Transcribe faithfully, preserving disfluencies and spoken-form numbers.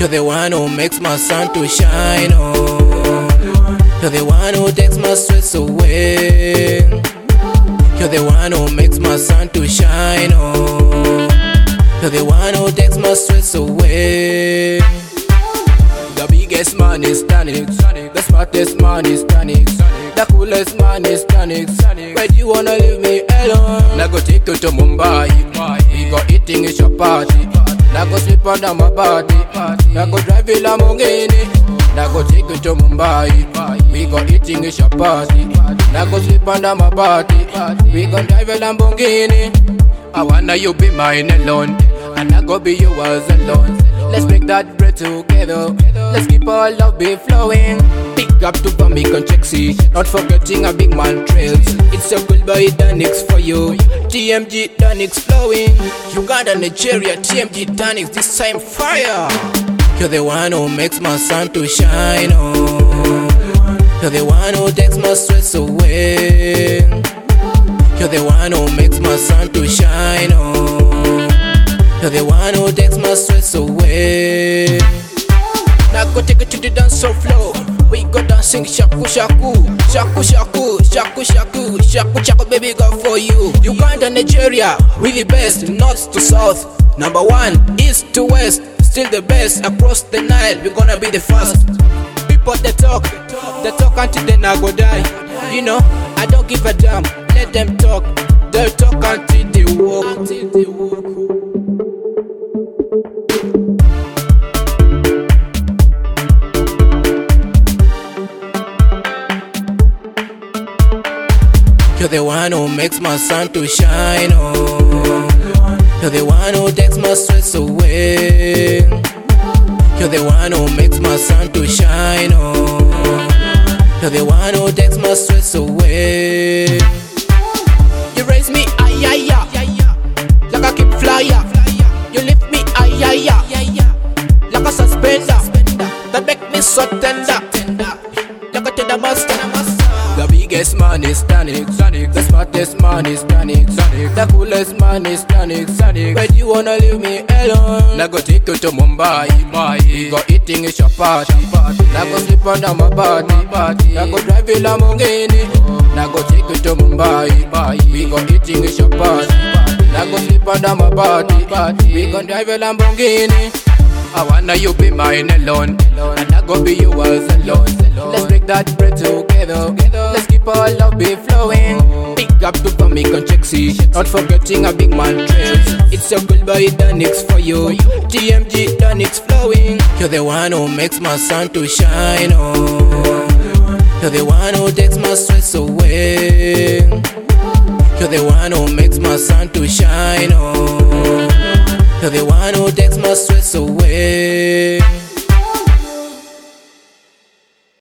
You're the one who makes my sun to shine, oh. You're the one who takes my stress away. You're the one who makes my sun to shine, oh. You're the one who takes my stress away. The biggest man is Danik, the smartest man is Danik, the coolest man is Danik. Why do you wanna leave me alone? I go take you to Mumbai, we go eating at your party. I go sleep under my body, I go drive a Lamborghini. I go take you to Mumbai, we go eating at your party. I go sleep under my body, we go drive a Lamborghini. I wanna you be mine alone, and I go be yours alone. Let's make that bread together. Let's keep our love be flowing. Big up to Bamik and Chexy, not forgetting a big man trails. It's a good boy Danix for you. T M G Danix flowing. Uganda, Nigeria, T M G Danix, this time fire. You're the one who makes my sun to shine, oh. You're the one who takes my stress away. You're the one who makes my sun to shine, oh. You're the one who takes my stress away. Now go take it to the dance floor. We go dancing shaku shaku, shaku shaku, shaku shaku, shaku shaku, baby, go for you. Uganda, Nigeria, we the best, north to south. Number one, east to west, still the best across the Nile. We're gonna be the first. People they talk, they talk until they not go die. You know, I don't give a damn. Let them talk, they'll talk until they walk. Until they walk. You're the one who makes my sun to shine, oh. You're the one who takes my stress away. You're the one who makes my sun to shine, oh. You're the one who takes my stress away. You raise me, ay, ay, ay, like a keep flyer. You lift me, ay, ay, ay, like a suspender. That make me so tender, like a tender master. The biggest man is Danik, the smartest man is Danik, the coolest man is Danik. Why do you wanna leave me alone? I go take you to Mumbai, we go eating at your party. I go sleep under my body, I go drive a Lamborghini. I go take you to Mumbai, we go eating at your party. I go sleep under my body, we go drive a Lamborghini. I wanna you be mine alone, and I go be yours alone. Let's break that bread together. Let's keep our love be flowing. Big up to Bamik and Chexy, not forgetting a big man trails. It's a good boy Danix for you. T M G Danix flowing. You're the one who makes my sun to shine, oh. You're the one who takes my stress away. You're the one who makes my sun to shine, oh. You're the one who takes my stress away.